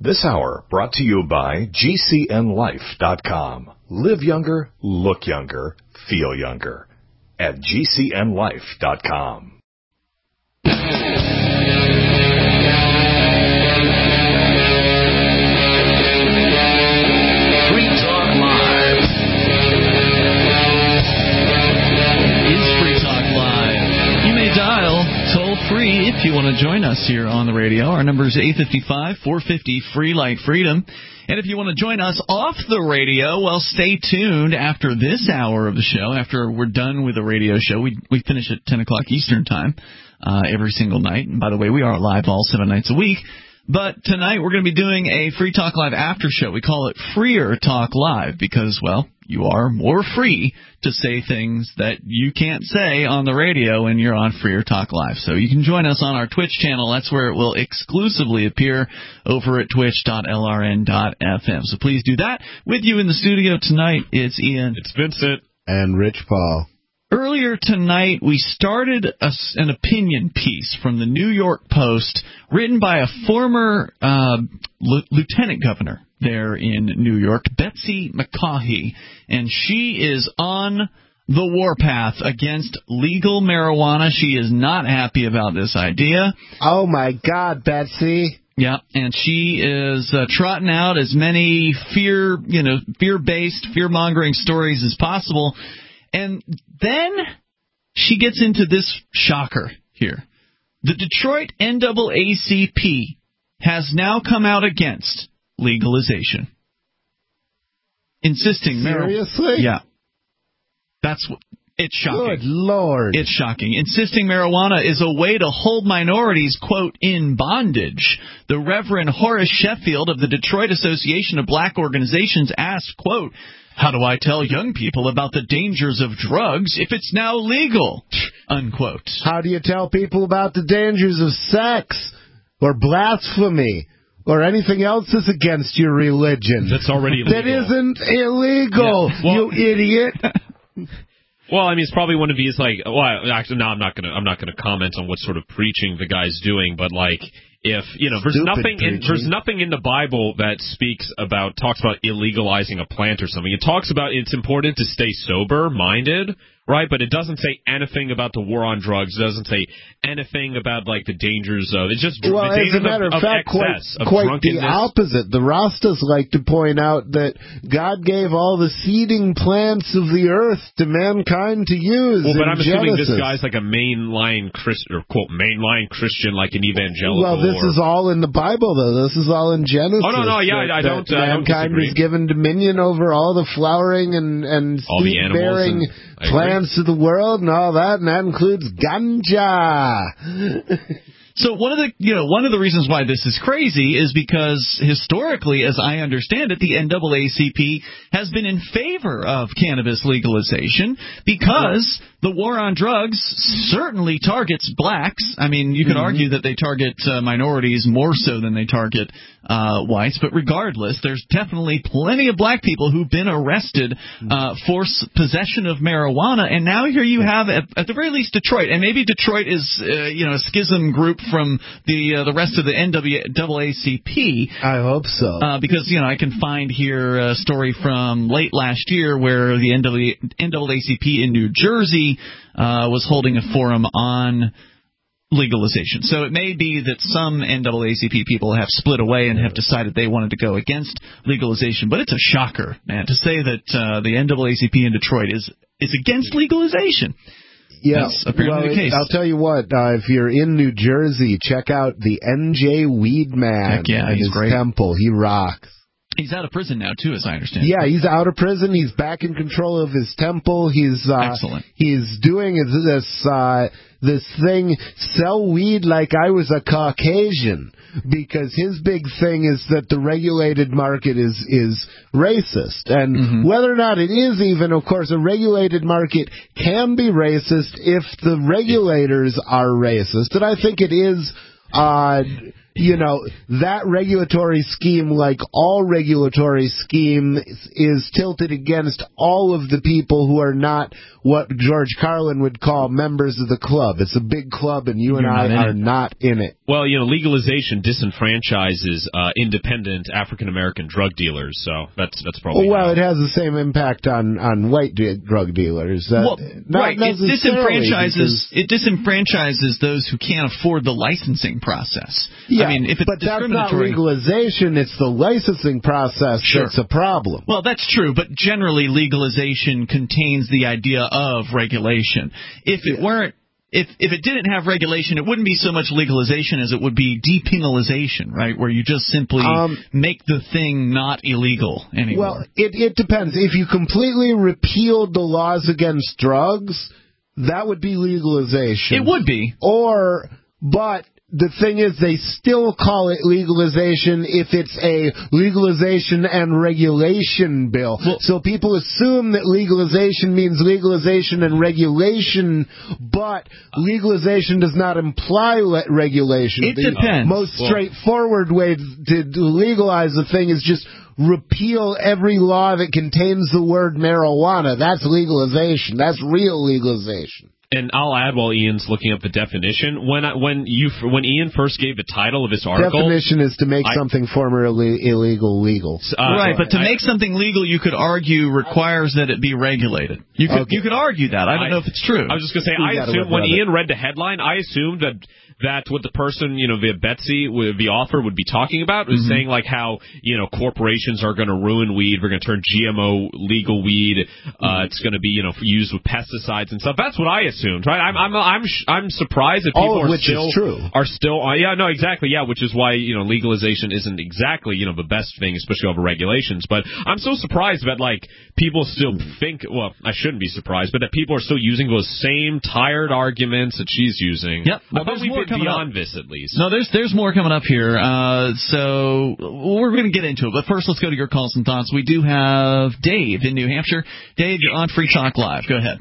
This hour brought to you by GCNLife.com. Live younger, look younger, feel younger. At GCNLife.com. Free Talk Live. Is Free Talk Live. You may dial toll-free if you want to join us here on the radio. Our number is 855-450-FREE like freedom. And if you want to join us off the radio, well, stay tuned after this hour of the show. After we're done with the radio show, we finish at 10 o'clock Eastern Time every single night. And by the way, we are live all 7 nights a week. But tonight we're going to be doing a Free Talk Live after show. We call it Freer Talk Live because, well, you are more free to say things that you can't say on the radio when you're on Freer Talk Live. So you can join us on our Twitch channel. That's where it will exclusively appear over at twitch.lrn.fm. So please do that. With you in the studio tonight, it's Ian. It's Vincent. And Rich Paul. Earlier tonight, we started an opinion piece from the New York Post written by a former lieutenant governor there in New York, Betsy McCaughey, and she is on the warpath against legal marijuana. She is not happy about this idea. Oh, my God, Betsy. Yeah, and she is trotting out as many fear-based, fear-mongering stories as possible. And then she gets into this shocker here. The Detroit NAACP has now come out against legalization. Insisting Seriously? Yeah. That's what. It's shocking. Good Lord. It's shocking. Insisting marijuana is a way to hold minorities, quote, in bondage. The Reverend Horace Sheffield of the Detroit Association of Black Organizations asked, quote, how do I tell young people about the dangers of drugs if it's now legal? Unquote. How do you tell people about the dangers of sex or blasphemy or anything else that's against your religion? That's already illegal. That isn't illegal, yeah. Well, you idiot. Well, I mean, it's probably one of these, like, well, actually, no, I'm not gonna comment on what sort of preaching the guy's doing, but like, if there's nothing in the Bible that talks about illegalizing a plant or something. It talks about it's important to stay sober-minded, right? But it doesn't say anything about the war on drugs. It doesn't say anything about like the dangers of it's just well, the as dangers a matter of fact, excess, quite of the opposite. The Rastas like to point out that God gave all the seeding plants of the earth to mankind to use. Well, but I'm assuming Genesis. this guy's like a mainline Christian, or quote mainline Christian, like an evangelical. Well, this is all in the Bible, though. This is all in Genesis. Oh no, yeah, I don't. Mankind is given dominion over all the flowering and seed-bearing plants of the world and all that, and that includes ganja. So one of the reasons why this is crazy is because historically, as I understand it, the NAACP has been in favor of cannabis legalization because the war on drugs certainly targets blacks. I mean, you could argue that they target minorities more so than they target whites, but regardless, there's definitely plenty of black people who've been arrested for possession of marijuana, and now here you have, at the very least, Detroit, and maybe Detroit is a schism group from the rest of the NAACP. I hope so. Because, I can find here a story from late last year where the NAACP in New Jersey was holding a forum on legalization. So it may be that some NAACP people have split away and have decided they wanted to go against legalization. But it's a shocker, man, to say that the NAACP in Detroit is against legalization. Yeah, that's apparently the case. I'll tell you what, if you're in New Jersey, check out the NJ Weedman at his great. temple. He rocks. He's out of prison now, too, as I understand. Yeah, he's out of prison. He's back in control of his temple. He's excellent. He's doing this thing, sell weed like I was a Caucasian, because his big thing is that the regulated market is racist. And whether or not it is even, of course, a regulated market can be racist if the regulators are racist. And I think it is that regulatory scheme, like all regulatory scheme, is tilted against all of the people who are not what George Carlin would call members of the club. It's a big club, and you and I are not in it. Well, legalization disenfranchises independent African-American drug dealers, so that's probably... Well, it has the same impact on white drug dealers. Right. It disenfranchises those who can't afford the licensing process. Yeah, I mean, if it's but that's not legalization. It's the licensing process that's a problem. Well, that's true, but generally legalization contains the idea of regulation. If it weren't, if it didn't have regulation, it wouldn't be so much legalization as it would be depenalization, right? Where you just simply make the thing not illegal anymore. Well, it depends. If you completely repealed the laws against drugs, that would be legalization. It would be. But the thing is, they still call it legalization if it's a legalization and regulation bill. Well, so people assume that legalization means legalization and regulation, but legalization does not imply regulation. It depends. The most straightforward way to legalize the thing is just repeal every law that contains the word marijuana. That's legalization. That's real legalization. And I'll add, while Ian's looking up the definition, when Ian first gave the title of this article, definition is to make something formerly illegal legal. Right, but to make something legal, you could argue requires that it be regulated. You could argue that. I don't know if it's true. I was just going to say, I assumed when Ian read the headline, I assumed that what the person, the Betsy, the author, would be talking about was saying like how corporations are going to ruin weed. We're going to turn GMO legal weed. It's going to be used with pesticides and stuff. That's what I assumed, right? I'm surprised that people are still exactly, which is why legalization isn't exactly the best thing, especially over regulations. But I'm so surprised that like people still think. Well, I shouldn't be surprised, but that people are still using those same tired arguments that she's using. Yep. I thought we'd been beyond this at least. No, there's more coming up here. So we're going to get into it, but first let's go to your calls and thoughts. We do have Dave in New Hampshire. Dave, you're on Free Talk Live. Go ahead.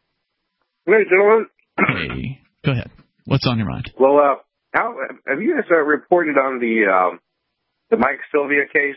Hey, gentlemen. Hey, go ahead. What's on your mind? Well, how have you guys reported on the Mike Sylvia case?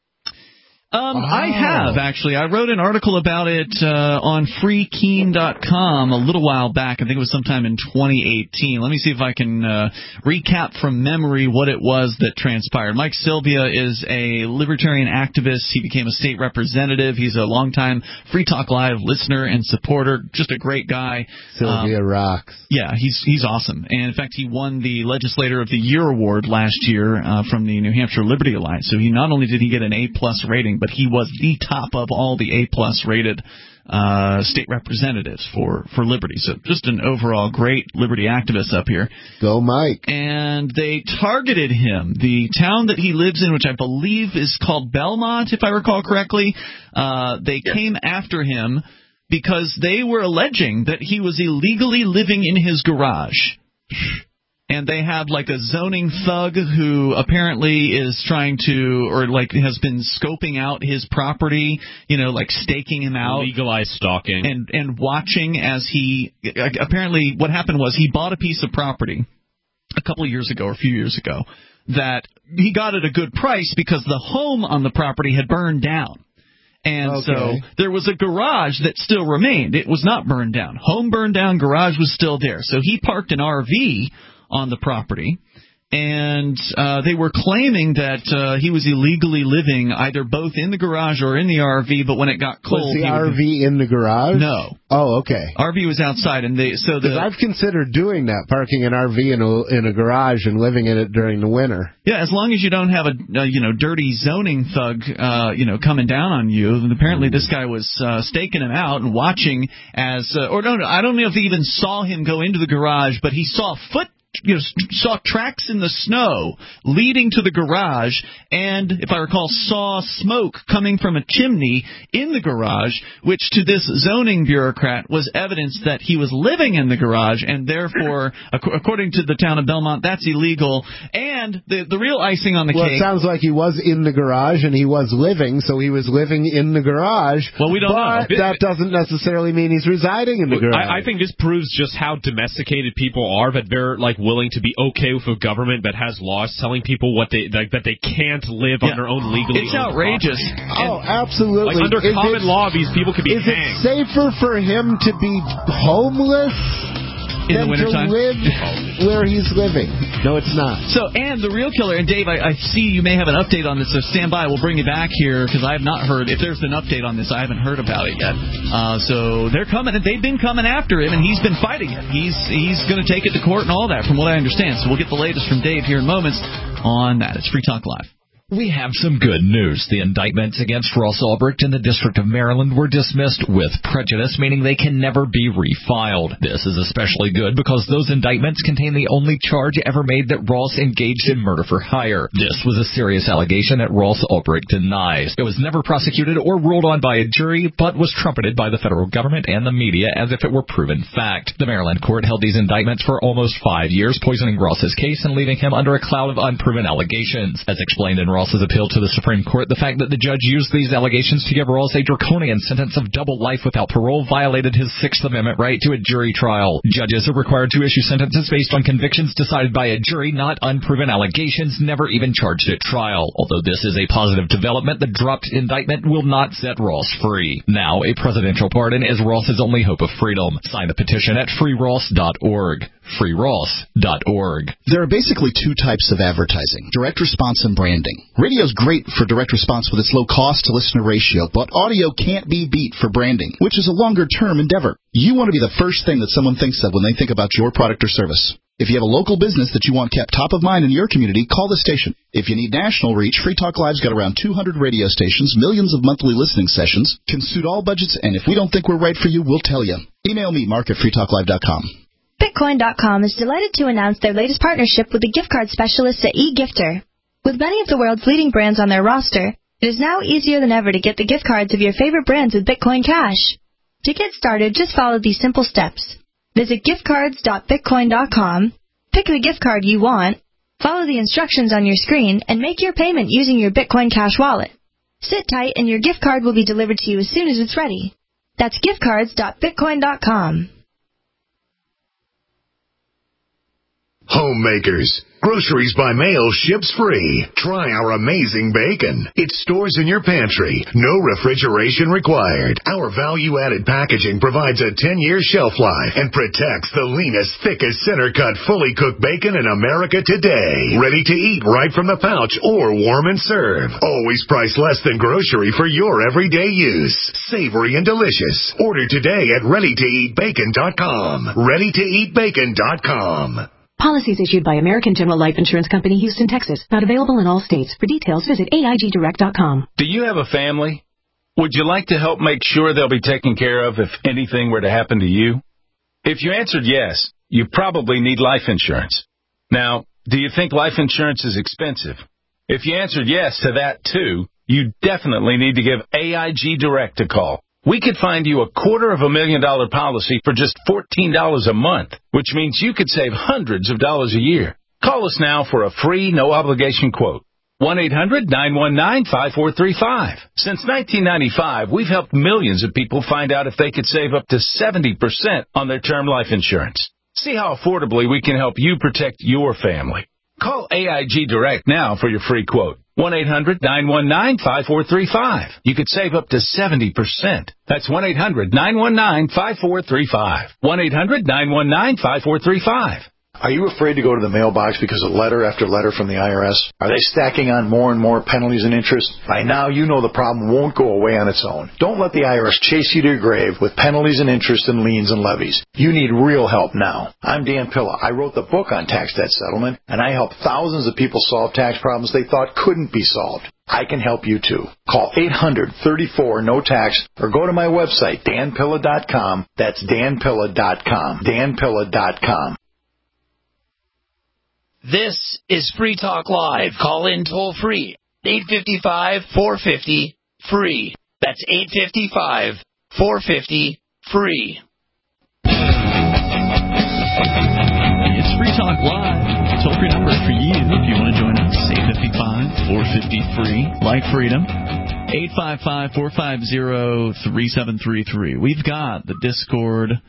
I have, actually. I wrote an article about it on freekeen.com a little while back. I think it was sometime in 2018. Let me see if I can recap from memory what it was that transpired. Mike Sylvia is a libertarian activist. He became a state representative. He's a longtime Free Talk Live listener and supporter. Just a great guy. Sylvia rocks. Yeah, he's awesome. And, in fact, he won the Legislator of the Year award last year from the New Hampshire Liberty Alliance. So he not only did he get an A-plus rating, but he was the top of all the A-plus rated state representatives for Liberty. So just an overall great Liberty activist up here. Go Mike. And they targeted him. The town that he lives in, which I believe is called Belmont, if I recall correctly, they came after him because they were alleging that he was illegally living in his garage. And they have like a zoning thug who apparently is trying to, or like has been scoping out his property, like staking him out. Legalized stalking. And watching as he, apparently what happened was he bought a piece of property a couple of years ago or a few years ago that he got at a good price because the home on the property had burned down. And so there was a garage that still remained. It was not burned down. Home burned down, garage was still there. So he parked an RV on the property, and they were claiming that he was illegally living either both in the garage or in the RV, but when it got cold... Was the RV in the garage? No. Oh, okay. RV was outside, and I've considered doing that, parking an RV in a garage and living in it during the winter. Yeah, as long as you don't have a dirty zoning thug coming down on you. And apparently this guy was staking him out and watching as I don't know if he even saw him go into the garage, but he saw saw tracks in the snow leading to the garage, and if I recall, saw smoke coming from a chimney in the garage, which to this zoning bureaucrat was evidence that he was living in the garage, and therefore, according to the town of Belmont, that's illegal. And the real icing on the cake... Well, it sounds like he was in the garage, and he was living, so he was living in the garage. Well, we don't know. But that doesn't necessarily mean he's residing in the garage. I think this proves just how domesticated people are, that they're like willing to be okay with a government that has laws telling people what that they can't live on their own legally. It's outrageous. Oh, absolutely. Like under common law, these people could be hanged. Is it safer for him to be homeless in than the wintertime to live where he's living? No, it's not. So, and the real killer, and Dave, I see you may have an update on this, so stand by. We'll bring you back here, because I have not heard. If there's an update on this, I haven't heard about it yet. So they're coming, and they've been coming after him, and he's been fighting it. He's going to take it to court and all that, from what I understand. So we'll get the latest from Dave here in moments on that. It's Free Talk Live. We have some good news. The indictments against Ross Ulbricht in the District of Maryland were dismissed with prejudice, meaning they can never be refiled. This is especially good because those indictments contain the only charge ever made that Ross engaged in murder for hire. This was a serious allegation that Ross Ulbricht denies. It was never prosecuted or ruled on by a jury, but was trumpeted by the federal government and the media as if it were proven fact. The Maryland court held these indictments for almost 5 years, poisoning Ross's case and leaving him under a cloud of unproven allegations. As explained in Ross's appeal to the Supreme Court, the fact that the judge used these allegations to give Ross a draconian sentence of double life without parole violated his Sixth Amendment right to a jury trial. Judges are required to issue sentences based on convictions decided by a jury, not unproven allegations never even charged at trial. Although this is a positive development, the dropped indictment will not set Ross free. Now, a presidential pardon is Ross's only hope of freedom. Sign the petition at freeross.org. freeross.org. There are basically two types of advertising: direct response and branding. Radio's great for direct response with its low cost to listener ratio, but audio can't be beat for branding, which is a longer-term endeavor. You want to be the first thing that someone thinks of when they think about your product or service. If you have a local business that you want kept top of mind in your community, call the station. If you need national reach, Free Talk Live's got around 200 radio stations, millions of monthly listening sessions, can suit all budgets, and if we don't think we're right for you, we'll tell you. Email me, mark@freetalklive.com. Bitcoin.com is delighted to announce their latest partnership with the gift card specialists at eGifter. With many of the world's leading brands on their roster, it is now easier than ever to get the gift cards of your favorite brands with Bitcoin Cash. To get started, just follow these simple steps. Visit giftcards.bitcoin.com, pick the gift card you want, follow the instructions on your screen, and make your payment using your Bitcoin Cash wallet. Sit tight and your gift card will be delivered to you as soon as it's ready. That's giftcards.bitcoin.com. Homemakers. Groceries by mail ships free. Try our amazing bacon. It stores in your pantry. No refrigeration required. Our value-added packaging provides a 10-year shelf life and protects the leanest, thickest, center-cut, fully cooked bacon in America today. Ready to eat right from the pouch or warm and serve. Always priced less than grocery for your everyday use. Savory and delicious. Order today at ReadyToEatBacon.com. ReadyToEatBacon.com. Policies issued by American General Life Insurance Company, Houston, Texas. Not available in all states. For details, visit AIGDirect.com. Do you have a family? Would you like to help make sure they'll be taken care of if anything were to happen to you? If you answered yes, you probably need life insurance. Now, do you think life insurance is expensive? If you answered yes to that, too, you definitely need to give AIG Direct a call. We could find you a $250,000 policy for just $14 a month, which means you could save hundreds of dollars a year. Call us now for a free, no-obligation quote. 1-800-919-5435. Since 1995, we've helped millions of people find out if they could save up to 70% on their term life insurance. See how affordably we can help you protect your family. Call AIG Direct now for your free quote. 1-800-919-5435. You could save up to 70%. That's 1-800-919-5435. 1-800-919-5435. Are you afraid to go to the mailbox because of letter after letter from the IRS? Are they stacking on more and more penalties and interest? By now, you know the problem won't go away on its own. Don't let the IRS chase you to your grave with penalties and interest and liens and levies. You need real help now. I'm Dan Pilla. I wrote the book on tax debt settlement, and I help thousands of people solve tax problems they thought couldn't be solved. I can help you too. Call 800-34-NO-TAX or go to my website, danpilla.com. That's danpilla.com. danpilla.com. This is Free Talk Live. Call in toll free. 855-450-FREE. That's 855-450-FREE. It's Free Talk Live. Toll free number for you if you want to join us. 855-450-FREE. Like freedom. 855-450-3733. We've got the Discord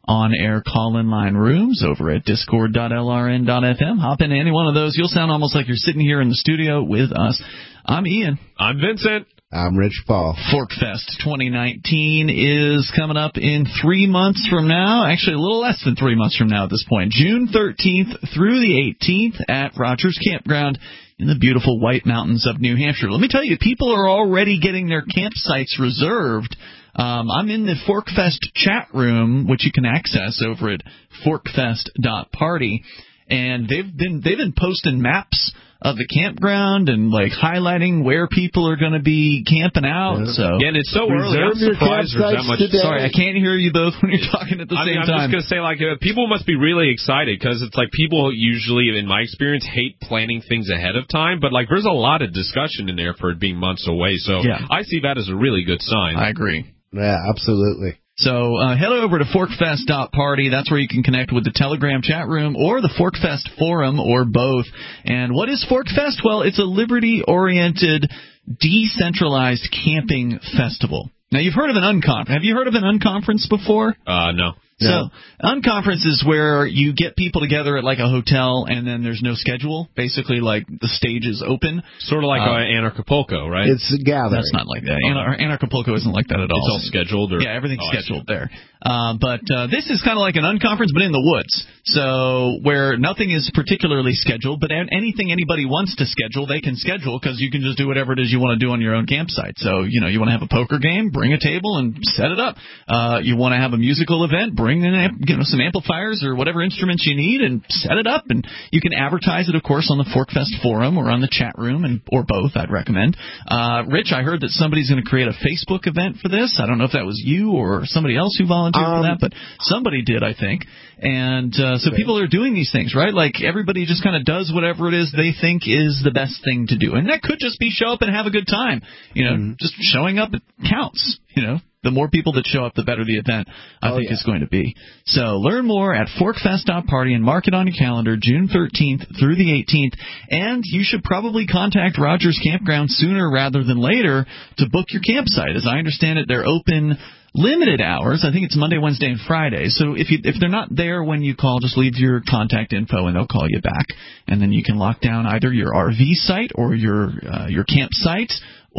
on-air call-in line rooms over at discord.lrn.fm. Hop into any one of those. You'll sound almost like you're sitting here in the studio with us. I'm Ian. I'm Vincent. I'm Rich Paul. ForkFest 2019 is coming up in 3 months from now. Actually, a little less than 3 months from now at this point. June 13th through the 18th at Rogers Campground in the beautiful White Mountains of New Hampshire. Let me tell you, people are already getting their campsites reserved. I'm in the ForkFest chat room, which you can access over at forkfest.party, and they've been posting maps of the campground and like highlighting where people are going to be camping out. So and it's so early. I'm surprised there's that much. Sorry, I can't hear you both when you're talking at the same time. I'm just going to say, like, people must be really excited because it's like people usually, in my experience, hate planning things ahead of time. But like, there's a lot of discussion in there for it being months away. So yeah. I see that as a really good sign. I agree. Yeah, absolutely. So head over to forkfest.party. That's where you can connect with the Telegram chat room or the ForkFest forum or both. And what is ForkFest? Well, it's a liberty-oriented, decentralized camping festival. Now, you've heard of an unconference. Have you heard of an unconference before? No. So, unconference is where you get people together at like a hotel and then there's no schedule. Basically, like the stage is open. Sort of like Anarchapulco, right? It's a gathering. That's not like that. Anarchapulco isn't like that at all. It's all scheduled? Yeah, everything's scheduled there. But this is kind of like an unconference, but in the woods. So, where nothing is particularly scheduled, but anything anybody wants to schedule, they can schedule because you can just do whatever it is you want to do on your own campsite. So, you want to have a poker game, bring a table and set it up. You want to have a musical event, bring in some amplifiers or whatever instruments you need and set it up. And you can advertise it, of course, on the ForkFest forum or on the chat room, or both, I'd recommend. Rich, I heard that somebody's going to create a Facebook event for this. I don't know if that was you or somebody else who volunteered for that, but somebody did, I think. And so people are doing these things, right? Like everybody just kind of does whatever it is they think is the best thing to do. And that could just be show up and have a good time. Just showing up counts, The more people that show up, the better the event, I think, is going to be. So learn more at forkfest.party and mark it on your calendar, June 13th through the 18th. And you should probably contact Rogers Campground sooner rather than later to book your campsite. As I understand it, they're open limited hours. I think it's Monday, Wednesday, and Friday. So if they're not there when you call, just leave your contact info and they'll call you back. And then you can lock down either your RV site or your campsite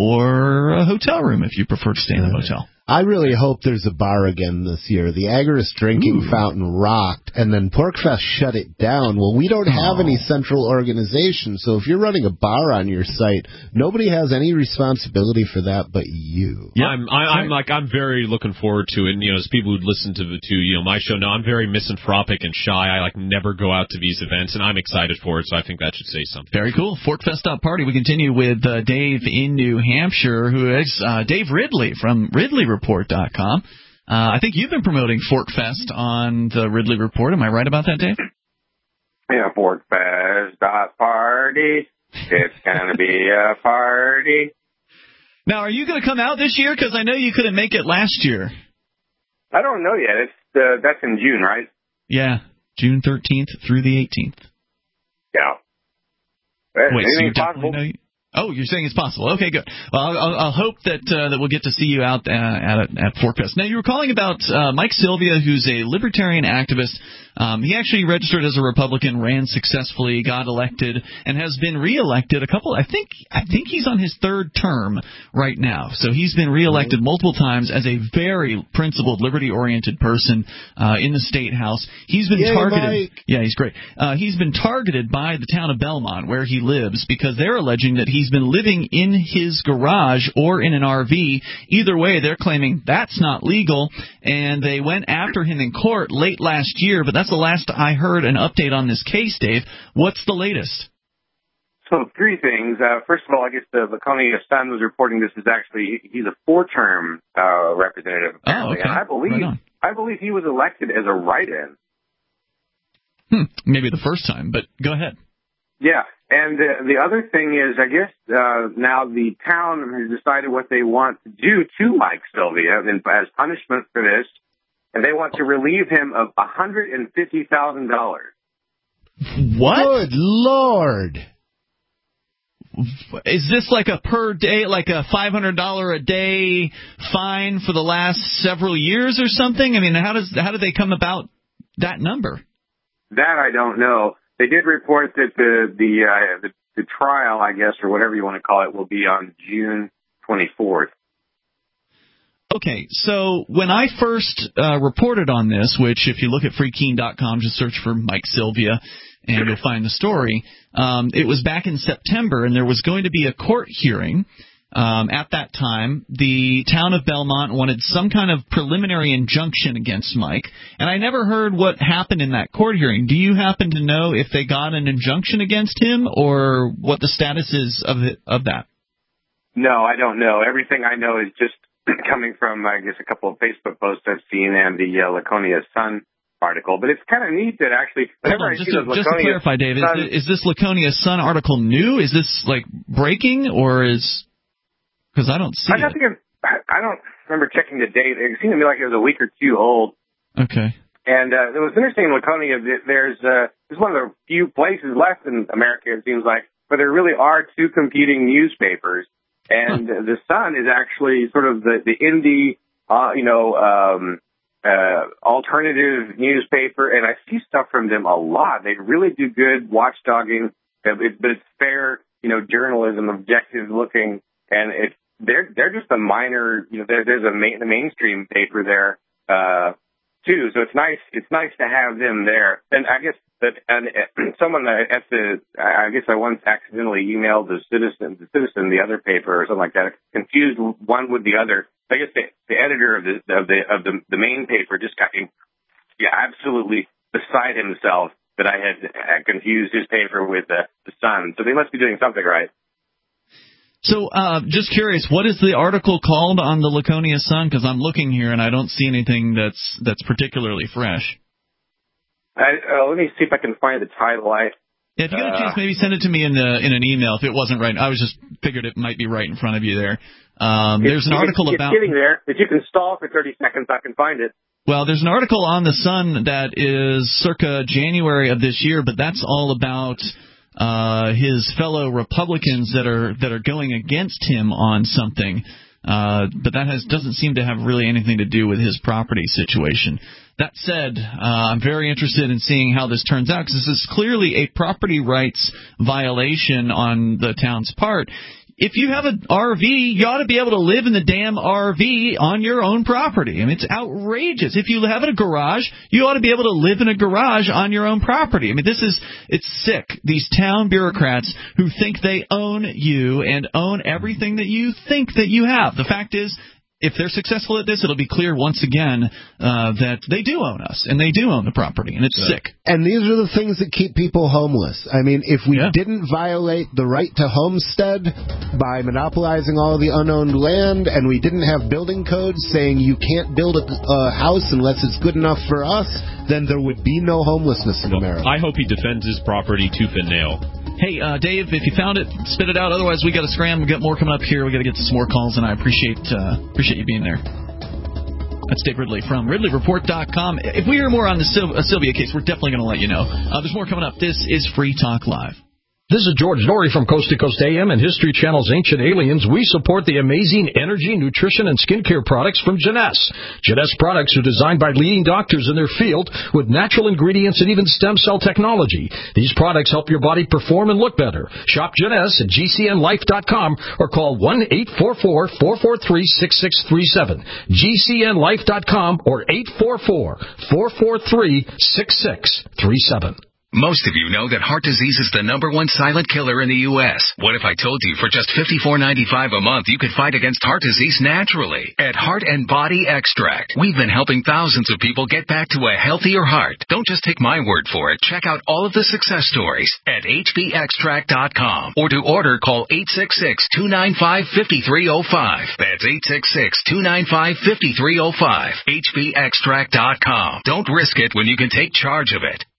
or a hotel room if you prefer to stay in a hotel. I really hope there's a bar again this year. The Agorist drinking fountain rocked, and then PorkFest shut it down. Well, we don't have any central organization, so if you're running a bar on your site, nobody has any responsibility for that but you. Yeah, I'm very looking forward to it. And, as people who listen to my show know, I'm very misanthropic and shy. I never go out to these events, and I'm excited for it, so I think that should say something. Very cool. ForkFest.party. We continue with Dave in New Hampshire, who is Dave Ridley from RidleyReport.com. I think you've been promoting ForkFest on the Ridley Report. Am I right about that, Dave? Yeah, ForkFest.party. It's going to be a party. Now, are you going to come out this year? Because I know you couldn't make it last year. I don't know yet. That's in June, right? Yeah, June 13th through the 18th. Yeah. Wait, so you definitely know Oh, you're saying it's possible. Okay, good. Well, I'll hope that we'll get to see you out at ForkFest. Now, you were calling about Mike Sylvia, who's a libertarian activist. He actually registered as a Republican, ran successfully, got elected, and has been reelected a couple. I think he's on his third term right now. So he's been reelected multiple times as a very principled, liberty-oriented person in the state house. He's been targeted. Mike. Yeah, he's great. He's been targeted by the town of Belmont, where he lives, because they're alleging that he's been living in his garage or in an RV. Either way, they're claiming that's not legal, and they went after him in court late last year, but that's the last I heard an update on this case, Dave. What's the latest? So three things. First of all, I guess the Laconia Sun was reporting this is actually, he's a four-term representative, apparently. Oh, okay. And I believe he was elected as a write-in. Maybe the first time, but go ahead. Yeah, and the other thing is, I guess now the town has decided what they want to do to Mike Sylvia as punishment for this, and they want to relieve him of $150,000. What? Good Lord! is this like a per day, like a $500 a day fine for the last several years or something? I mean, how do they come about that number? That I don't know. They did report that the trial, I guess, or whatever you want to call it, will be on June 24th. Okay, so when I first reported on this, which if you look at freekeen.com, just search for Mike Sylvia, and you'll find the story. It was back in September, and there was going to be a court hearing. At that time, the town of Belmont wanted some kind of preliminary injunction against Mike, and I never heard what happened in that court hearing. Do you happen to know if they got an injunction against him, or what the status is of that? No, I don't know. Everything I know is just coming from, I guess, a couple of Facebook posts I've seen and the Laconia Sun article. But it's kind of neat that actually... Just to clarify, Dave, is this Laconia Sun article new? Is this, like, breaking, or is... Because I don't see it. I don't remember checking the date. It seemed to me like it was a week or two old. Okay. And it was interesting in Laconia, there's one of the few places left in America, it seems like, where there really are two competing newspapers. And the Sun is actually sort of the indie, alternative newspaper, and I see stuff from them a lot. They really do good watchdogging, but it's fair, journalism, objective looking, and they're just a minor, there's the mainstream paper there too. So it's nice to have them there. And I guess someone I once accidentally emailed the Citizen, the other paper or something like that, confused one with the other. I guess the editor of the main paper just got absolutely beside himself that I had confused his paper with the Sun. So they must be doing something right. So, just curious, what is the article called on the Laconia Sun? Because I'm looking here and I don't see anything that's particularly fresh. Let me see if I can find the title. If you get a chance, maybe send it to me in an email if it wasn't right. I was just figured it might be right in front of you there. There's an article about... It's getting there. If you can stall for 30 seconds, I can find it. Well, there's an article on the Sun that is circa January of this year, but that's all about... his fellow Republicans that are going against him on something, but that doesn't seem to have really anything to do with his property situation. That said, I'm very interested in seeing how this turns out, because this is clearly a property rights violation on the town's part. If you have an RV, you ought to be able to live in the damn RV on your own property. I mean, it's outrageous. If you have a garage, you ought to be able to live in a garage on your own property. I mean, it's sick. These town bureaucrats who think they own you and own everything that you think that you have. The fact is, if they're successful at this, it'll be clear once again that they do own us, and they do own the property, and it's sick. And these are the things that keep people homeless. I mean, if we didn't violate the right to homestead by monopolizing all the unowned land, and we didn't have building codes saying you can't build a house unless it's good enough for us, then there would be no homelessness in America. I hope he defends his property tooth and nail. Hey, Dave, if you found it, spit it out. Otherwise, we got to scram. We got more coming up here. We got to get to some more calls, and I appreciate you being there. That's Dave Ridley from RidleyReport.com. If we hear more on the Sylvia case, we're definitely going to let you know. There's more coming up. This is Free Talk Live. This is George Norrie from Coast to Coast AM and History Channel's Ancient Aliens. We support the amazing energy, nutrition, and skincare products from Jeunesse. Jeunesse products are designed by leading doctors in their field with natural ingredients and even stem cell technology. These products help your body perform and look better. Shop Jeunesse at GCNlife.com or call 1-844-443-6637. GCNlife.com or 844-443-6637. Most of you know that heart disease is the #1 silent killer in the U.S. What if I told you for just $54.95 a month you could fight against heart disease naturally? At Heart and Body Extract, we've been helping thousands of people get back to a healthier heart. Don't just take my word for it. Check out all of the success stories at hbextract.com. Or to order, call 866-295-5305. That's 866-295-5305. hbextract.com. Don't risk it when you can take charge of it.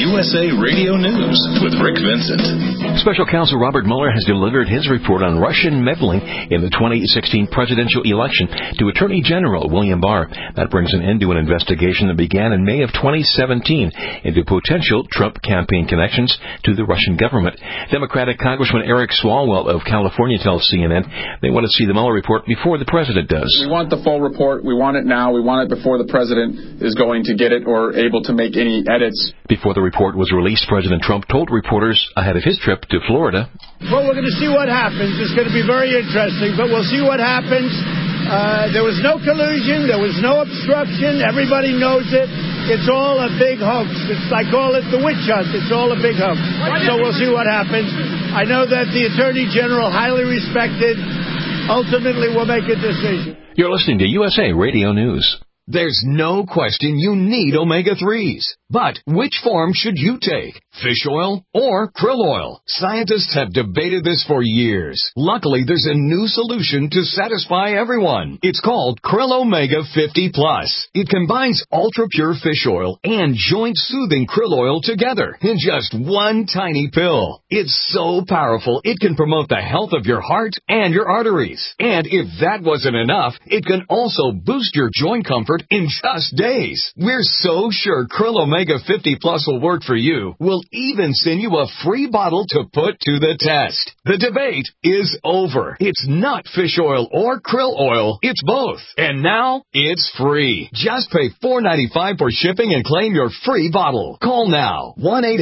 USA Radio News with Rick Vincent. Special Counsel Robert Mueller has delivered his report on Russian meddling in the 2016 presidential election to Attorney General William Barr. That brings an end to an investigation that began in May of 2017 into potential Trump campaign connections to the Russian government. Democratic Congressman Eric Swalwell of California tells CNN they want to see the Mueller report before the president does. We want the full report. We want it now. We want it before the president is going to get it or able to make any edits. Before the report was released, President Trump told reporters ahead of his trip to Florida, "Well, we're going to see what happens. It's going to be very interesting, but we'll see what happens. There was no collusion. There was no obstruction. Everybody knows it. It's all a big hoax. I call it the witch hunt. It's all a big hoax. So we'll see what happens. I know that the Attorney General, highly respected, ultimately will make a decision." You're listening to USA Radio News. There's no question you need omega-3s. But which form should you take? Fish oil or krill oil? Scientists have debated this for years. Luckily, there's a new solution to satisfy everyone. It's called Krill Omega 50 Plus. It combines ultra-pure fish oil and joint-soothing krill oil together in just one tiny pill. It's so powerful, it can promote the health of your heart and your arteries. And if that wasn't enough, it can also boost your joint comfort in just days. We're so sure Krill Omega 50 Plus will work for you. We'll even send you a free bottle to put to the test. The debate is over. It's not fish oil or krill oil. It's both. And now it's free. Just pay $4.95 for shipping and claim your free bottle. Call now.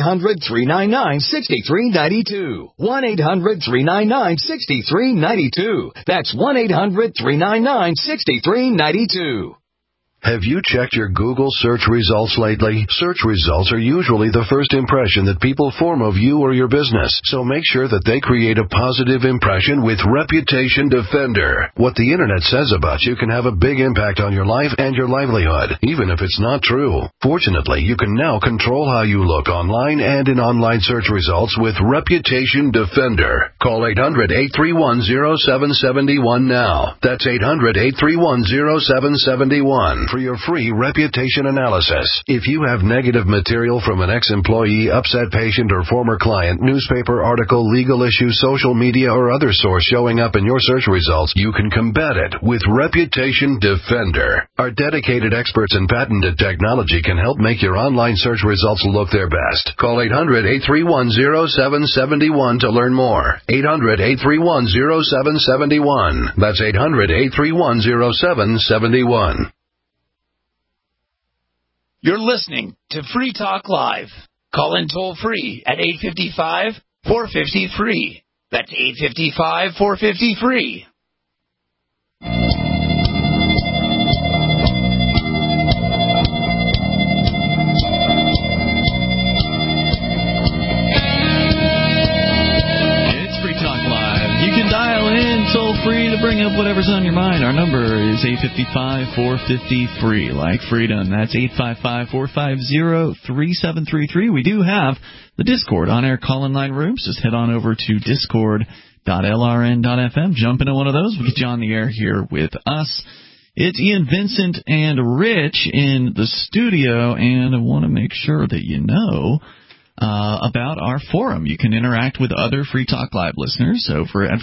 1-800-399-6392. 1-800-399-6392. That's 1-800-399-6392. Have you checked your Google search results lately? Search results are usually the first impression that people form of you or your business, so make sure that they create a positive impression with Reputation Defender. What the Internet says about you can have a big impact on your life and your livelihood, even if it's not true. Fortunately, you can now control how you look online and in online search results with Reputation Defender. Call 800-831-0771 now. That's 800-831-0771. For your free reputation analysis. If you have negative material from an ex-employee, upset patient, or former client, newspaper article, legal issue, social media, or other source showing up in your search results, you can combat it with Reputation Defender. Our dedicated experts in patented technology can help make your online search results look their best. Call 800-831-0771 to learn more. 800-831-0771. That's 800-831-0771. You're listening to Free Talk Live. Call in toll free at 855-450-FREE. That's 855-450-FREE. Toll-free to bring up whatever's on your mind. Our number is 855-450-FREE, like freedom. That's 855-450-3733. We do have the Discord on-air call-in line rooms. Just head on over to discord.lrn.fm. Jump into one of those. We'll get you on the air here with us. It's Ian, Vincent, and Rich in the studio, and I want to make sure that you know about our forum. You can interact with other Free Talk Live listeners over at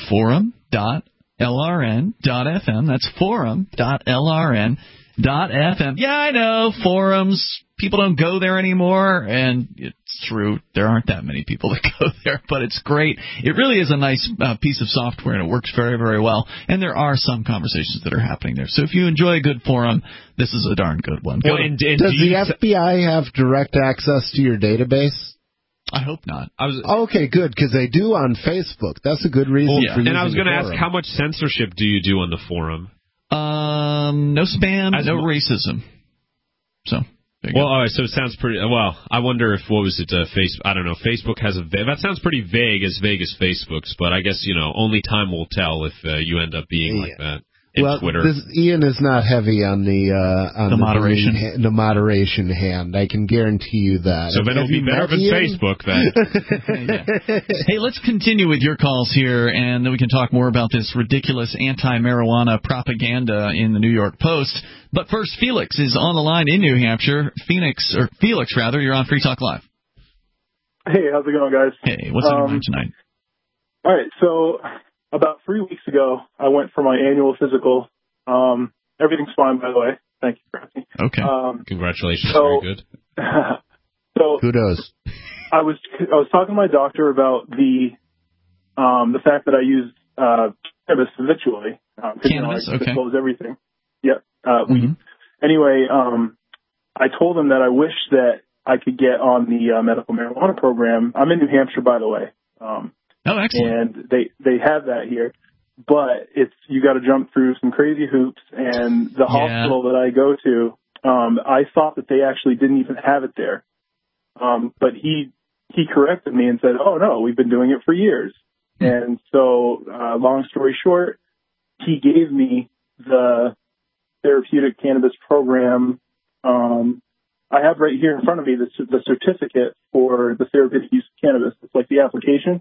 forum.lrn.fm. That's forum.lrn.fm. Yeah, I know, forums, people don't go there anymore, and it's true, there aren't that many people that go there, but it's great. It really is a nice piece of software, and it works very, very well, and there are some conversations that are happening there. So if you enjoy a good forum, this is a darn good one. Well, does the FBI have direct access to your database? I hope not. Okay, good, because they do on Facebook. That's a good reason for using. And I was going to ask, how much censorship do you do on the forum? No spam, no racism. So, there you go. All right, so it sounds pretty. Well, I wonder if Facebook. I don't know. Facebook has that sounds pretty vague as Facebook, but I guess only time will tell if you end up being like that. Well, Ian is not heavy on the moderation. The moderation hand. I can guarantee you that. So then it'll be better than Facebook then. Hey, let's continue with your calls here, and then we can talk more about this ridiculous anti-marijuana propaganda in the New York Post. But first, Felix is on the line in New Hampshire. Felix, you're on Free Talk Live. Hey, how's it going, guys? Hey, what's on your mind tonight? All right, so about 3 weeks ago, I went for my annual physical. Everything's fine, by the way. Thank you for asking. Okay. Congratulations. Very good. So kudos. I was talking to my doctor about the fact that I use cannabis habitually. Cannabis, I okay. disclose everything. Yep. Anyway, I told him that I wish that I could get on the medical marijuana program. I'm in New Hampshire, by the way. Excellent. And they have that here, but you got to jump through some crazy hoops. And the hospital that I go to, I thought that they actually didn't even have it there. But he corrected me and said, "Oh no, we've been doing it for years." And so, long story short, he gave me the therapeutic cannabis program. I have right here in front of me the certificate for the therapeutic use of cannabis. It's like the application.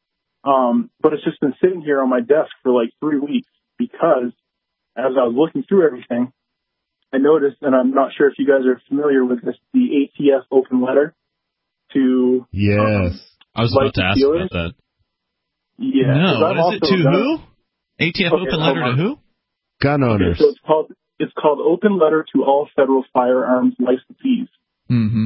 But it's just been sitting here on my desk for like 3 weeks because as I was looking through everything, I noticed, and I'm not sure if you guys are familiar with this, the ATF open letter to... Yes. I was about to ask about that. Yeah. No, what is it to who? ATF open letter to who? Gun owners. So it's called Open Letter to All Federal Firearms Licensees. Mm-hmm.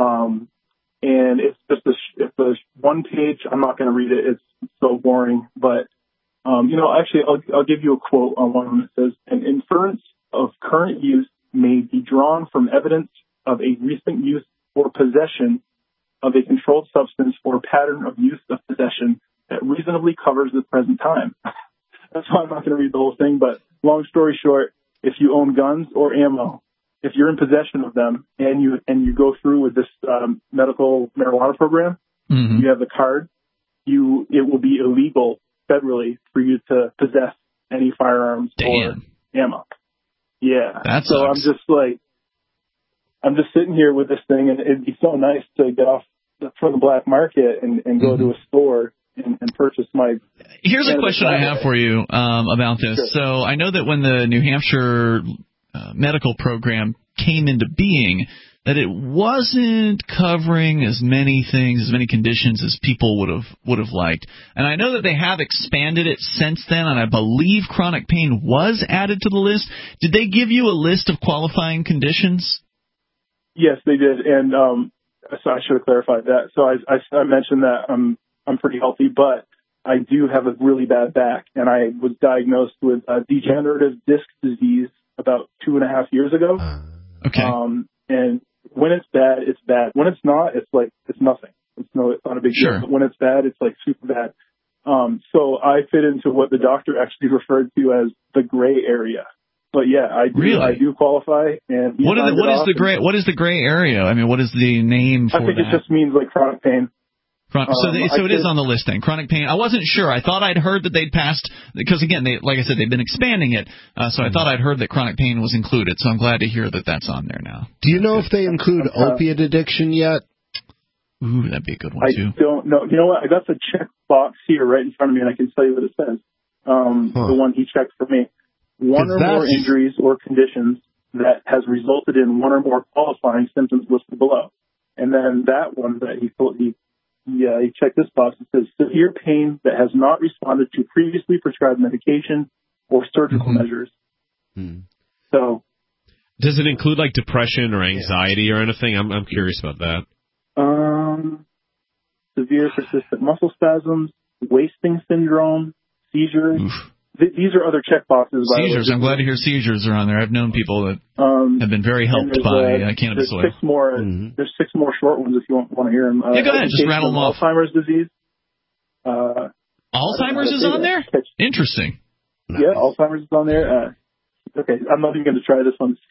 And it's just it's a one page. I'm not going to read it. It's so boring. But, actually, I'll give you a quote on one of them. It says, "An inference of current use may be drawn from evidence of a recent use or possession of a controlled substance or pattern of use of possession that reasonably covers the present time." That's why I'm not going to read the whole thing. But long story short, if you own guns or ammo, if you're in possession of them and you go through with this medical marijuana program, you have the card, it will be illegal federally for you to possess any firearms or ammo. Yeah. That so sucks. I'm just sitting here with this thing, and it'd be so nice to get off from the black market and go to a store and purchase my... Here's a question I have for you about this. Sure. So I know that when the New Hampshire medical program came into being, that it wasn't covering as many things, as many conditions as people would have liked. And I know that they have expanded it since then, and I believe chronic pain was added to the list. Did they give you a list of qualifying conditions? Yes, they did, and so I should have clarified that. So I mentioned that I'm pretty healthy, but I do have a really bad back, and I was diagnosed with degenerative disc disease about 2.5 years ago. Okay. And when it's bad, it's bad. When it's not, it's nothing. It's not a big deal. But when it's bad, it's like super bad. So I fit into what the doctor actually referred to as the gray area. But yeah, I do qualify. And what is the gray area? I mean, what is the name for that? I think it just means like chronic pain. So it is on the list then, chronic pain. I wasn't sure. I thought I'd heard that they'd passed, because again, like I said, they've been expanding it. So I thought I'd heard that chronic pain was included. So I'm glad to hear that that's on there now. Do you know if they include opiate addiction yet? Ooh, that'd be a good one too. I don't know. You know what? I got the check box here right in front of me, and I can tell you what it says. The one he checked for me. One or more injuries or conditions that has resulted in one or more qualifying symptoms listed below. And then that one that he checked this box. It says severe pain that has not responded to previously prescribed medication or surgical measures. So, does it include like depression or anxiety or anything? I'm curious about that. Severe persistent muscle spasms, wasting syndrome, seizures. These are other check boxes. Seizures. I'm glad to hear seizures are on there. I've known people that have been very helped by cannabis oil. There's 6 more short ones if you want to hear them. Yeah, go ahead. Just rattle them off. Alzheimer's disease. Alzheimer's is on there? Interesting. Yeah, Alzheimer's is on there. Okay, I'm not even going to try this one.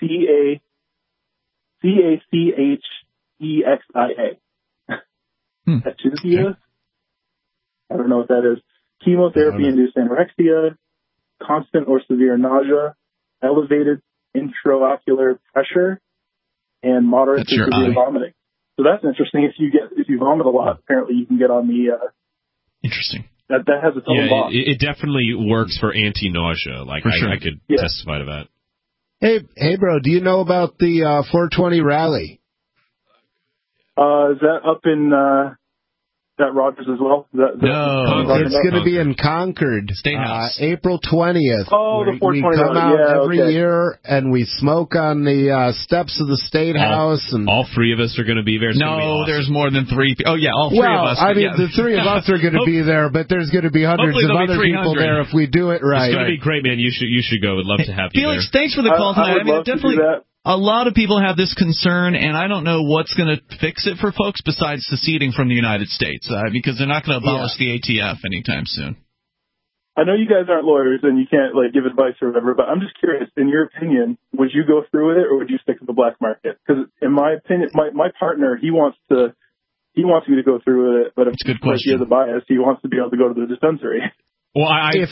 CACHEXIA. Achexia? I don't know what that is. Chemotherapy-induced anorexia, constant or severe nausea, elevated intraocular pressure, and moderate to severe vomiting. So that's interesting. If you vomit a lot, apparently you can get on the. Interesting. That has its own box. It definitely works for anti-nausea. Like I could testify to that. Hey, bro, do you know about the 420 rally? Is that up in at Rogers as well? No, it's going to be in Concord, April 20th. Oh, the 420. We come out every year and we smoke on the steps of the State House. And all three of us are going to be there. No, there's more than three. Oh yeah, all three of us. I mean, the three of us are going to be there, but there's going to be hundreds of other people there if we do it right. It's going to be great, man. You should go. Would love to have you Felix, there. thanks for the call tonight. I would love definitely. To do that. A lot of people have this concern, and I don't know what's going to fix it for folks besides seceding from the United States, because they're not going to abolish the ATF anytime soon. I know you guys aren't lawyers and you can't give advice or whatever, but I'm just curious. In your opinion, would you go through with it, or would you stick with the black market? Because in my opinion, my partner, he wants me to go through with it, but if he has a bias, he wants to be able to go to the dispensary. Well, if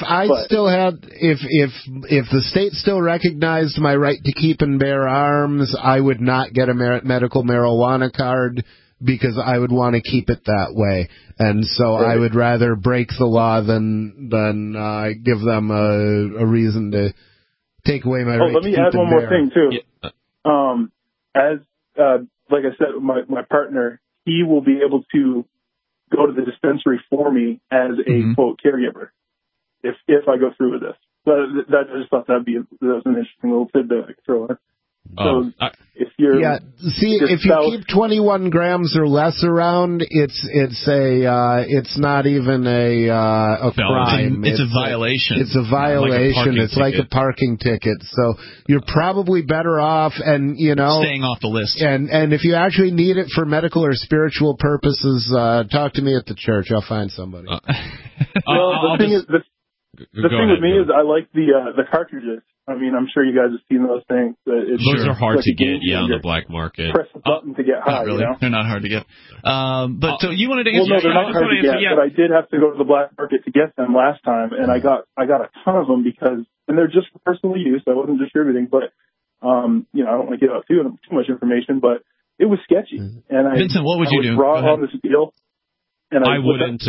the state still recognized my right to keep and bear arms, I would not get a medical marijuana card because I would want to keep it that way, and so I would rather break the law than give them a reason to take away my right. Let me add one more thing too. Yeah. Like I said, my partner, he will be able to go to the dispensary for me as a quote caregiver. If I go through with this. But I just thought that was an interesting little tidbit I could throw in. So if you're if you keep 21 grams or less around, it's not even a crime. It's a violation. It's a violation. It's like a parking ticket. So you're probably better off, and staying off the list. And if you actually need it for medical or spiritual purposes, talk to me at the church. I'll find somebody. The thing with me is I like the cartridges. I mean, I'm sure you guys have seen those things. Those are hard to get, on the black market. Press the button to get high. Not really. They're not hard to get. So you wanted to answer? Well, no, they're not hard to get. But I did have to go to the black market to get them last time, and I got a ton of them and they're just for personal use. I wasn't distributing, but I don't want to give out too much information, but it was sketchy. And Vincent, what would you do? Raw on this deal, and I wouldn't.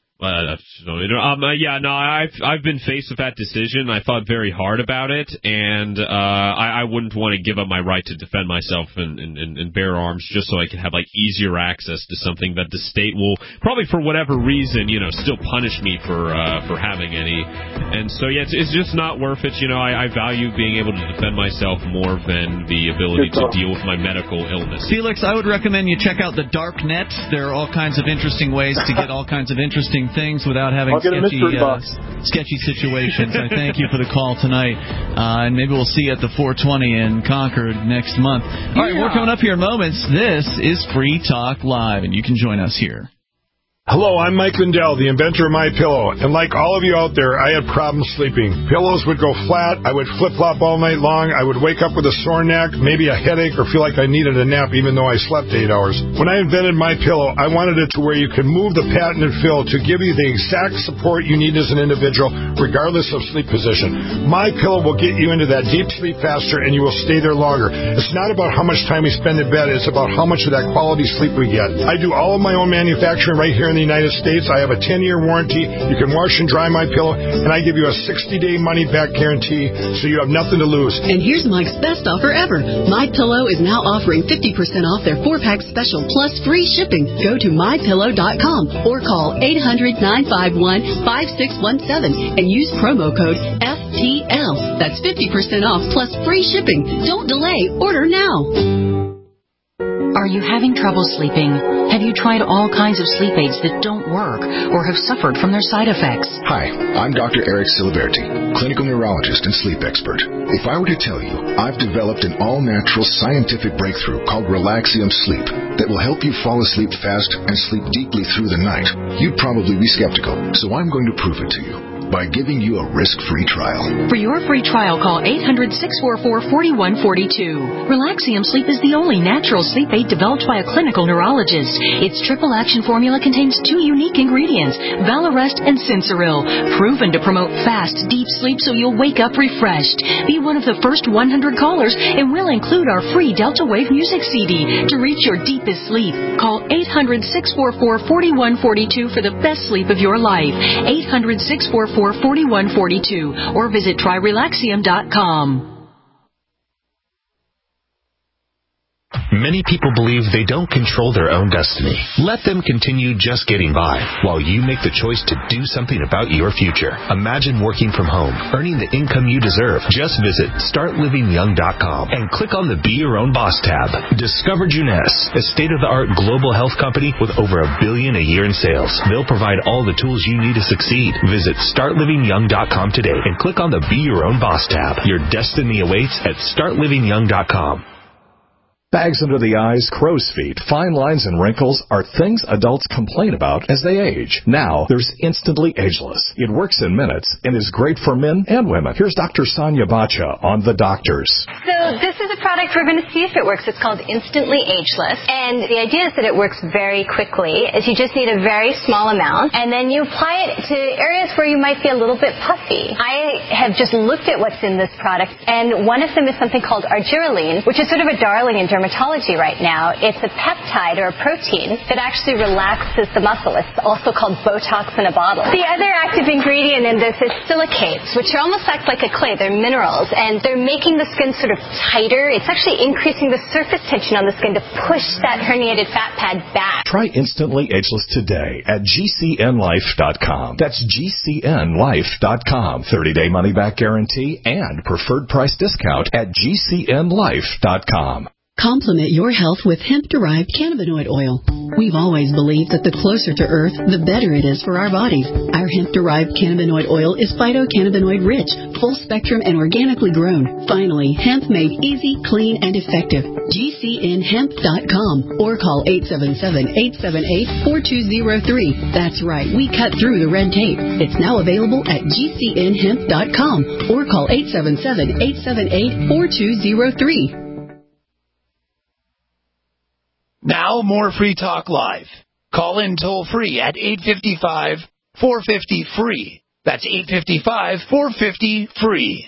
I've been faced with that decision. I thought very hard about it, and I wouldn't want to give up my right to defend myself and bear arms just so I can have easier access to something that the state will probably, for whatever reason, still punish me for having any. And so it's just not worth it. I value being able to defend myself more than the ability to deal with my medical illness. Felix, I would recommend you check out the dark net. There are all kinds of interesting ways to get all kinds of interesting things without having sketchy situations. I thank you for the call tonight, and maybe we'll see you at the 420 in Concord next month. All right, we're coming up here in moments. This is Free Talk Live, and you can join us here. Hello, I'm Mike Lindell, the inventor of MyPillow, and like all of you out there, I had problems sleeping. Pillows would go flat, I would flip-flop all night long, I would wake up with a sore neck, maybe a headache, or feel like I needed a nap even though I slept 8 hours. When I invented MyPillow, I wanted it to where you could move the patented fill to give you the exact support you need as an individual, regardless of sleep position. MyPillow will get you into that deep sleep faster, and you will stay there longer. It's not about how much time we spend in bed, it's about how much of that quality sleep we get. I do all of my own manufacturing right here in the United States. I have a 10-year warranty. You can wash and dry MyPillow, and I give you a 60-day money-back guarantee, so you have nothing to lose. And here's Mike's best offer ever. MyPillow is now offering 50% off their 4-pack special plus free shipping. Go to MyPillow.com or call 800-951-5617 and use promo code FTL. That's 50% off plus free shipping. Don't delay. Order now. Are you having trouble sleeping? Have you tried all kinds of sleep aids that don't work or have suffered from their side effects? Hi, I'm Dr. Eric Siliberti, clinical neurologist and sleep expert. If I were to tell you I've developed an all-natural scientific breakthrough called Relaxium Sleep that will help you fall asleep fast and sleep deeply through the night, you'd probably be skeptical. So I'm going to prove it to you by giving you a risk-free trial. For your free trial, call 800-644-4142. Relaxium Sleep is the only natural sleep aid developed by a clinical neurologist. Its triple-action formula contains 2 unique ingredients, Valarest and Sensoril, proven to promote fast, deep sleep so you'll wake up refreshed. Be one of the first 100 callers, and we'll include our free Delta Wave music CD to reach your deepest sleep. Call 800-644-4142 for the best sleep of your life. 800-644-4142 or visit tryrelaxium.com. Many people believe they don't control their own destiny. Let them continue just getting by while you make the choice to do something about your future. Imagine working from home, earning the income you deserve. Just visit StartLivingYoung.com and click on the Be Your Own Boss tab. Discover Jeunesse, a state-of-the-art global health company with over $1 billion a year in sales. They'll provide all the tools you need to succeed. Visit StartLivingYoung.com today and click on the Be Your Own Boss tab. Your destiny awaits at StartLivingYoung.com. Bags under the eyes, crow's feet, fine lines, and wrinkles are things adults complain about as they age. Now, there's Instantly Ageless. It works in minutes and is great for men and women. Here's Dr. Sonia Bacha on The Doctors. So this is a product we're going to see if it works. It's called Instantly Ageless. And the idea is that it works very quickly, is you just need a very small amount, and then you apply it to areas where you might be a little bit puffy. I have just looked at what's in this product, and one of them is something called argireline, which is sort of a darling in dermatology right now. It's a peptide or a protein that actually relaxes the muscle. It's also called Botox in a bottle. The other active ingredient in this is silicates, which almost act like a clay. They're minerals, and they're making the skin sort of tighter. It's actually increasing the surface tension on the skin to push that herniated fat pad back. Try Instantly Ageless today at GCNlife.com. That's GCNlife.com. 30-day money-back guarantee and preferred price discount at GCNlife.com. Complement your health with hemp-derived cannabinoid oil. We've always believed that the closer to Earth, the better it is for our bodies. Our hemp-derived cannabinoid oil is phytocannabinoid-rich, full-spectrum, and organically grown. Finally, hemp made easy, clean, and effective. GCNhemp.com or call 877-878-4203. That's right, we cut through the red tape. It's now available at GCNhemp.com or call 877-878-4203. Now, more Free Talk Live. Call in toll-free at 855-450-FREE. That's 855-450-FREE.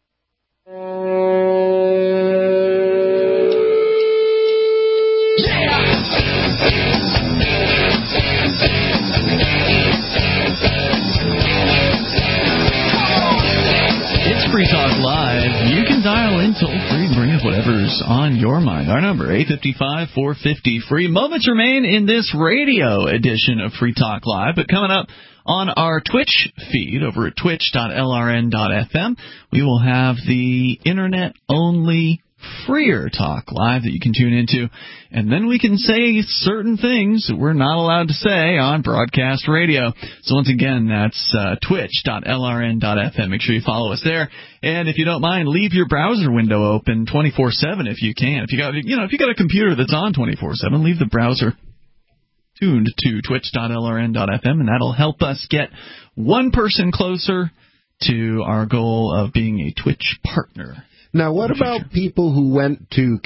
It's Free Talk Live. You can dial in toll-free and bring up whatever's on your mind. Our number, 855-450-FREE. Moments remain in this radio edition of Free Talk Live, but coming up on our Twitch feed over at twitch.lrn.fm, we will have the internet-only Freer Talk Live that you can tune into, and then we can say certain things that we're not allowed to say on broadcast radio. So once again, that's twitch.lrn.fm. Make sure you follow us there, and if you don't mind, leave your browser window open 24/7 if you can. If you got a computer that's on 24/7, leave the browser tuned to twitch.lrn.fm, and that'll help us get one person closer to our goal of being a Twitch partner. Now, what about people who went to